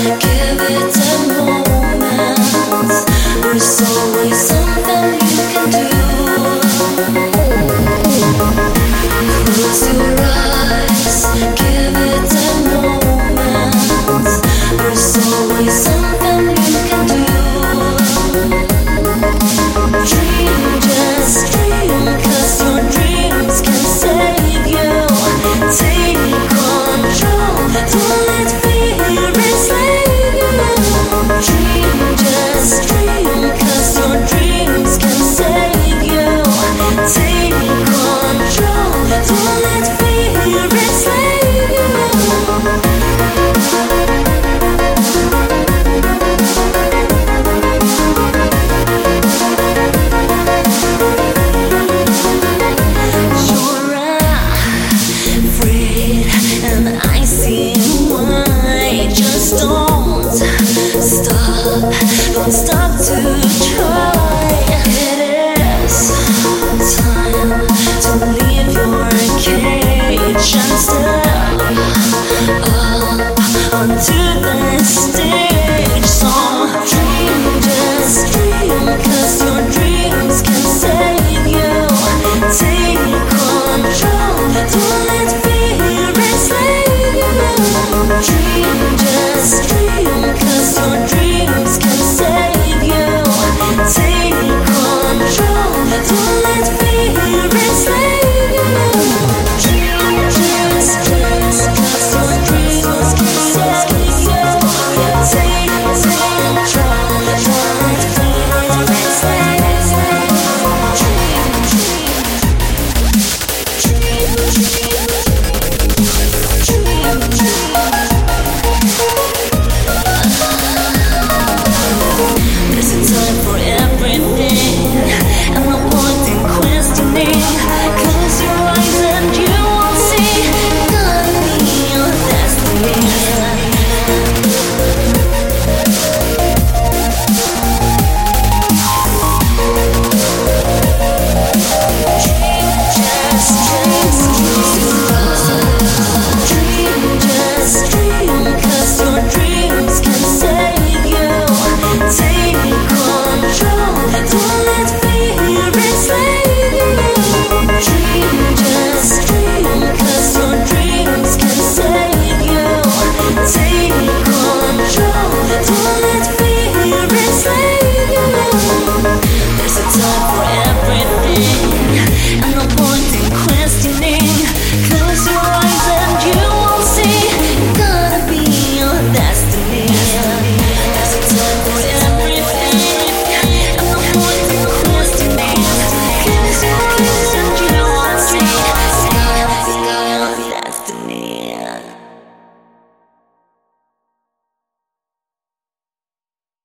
Give it a moment. There's always something you can do. Close your eyes. Give it a moment. There's always something you can do. Dream, just dream, 'cause your dreams can save you. Take control, don't let fear enslave you. Dream, just dream, 'cause your dreams can save you. Take control, don't let fear enslave you. And I see why. Just don't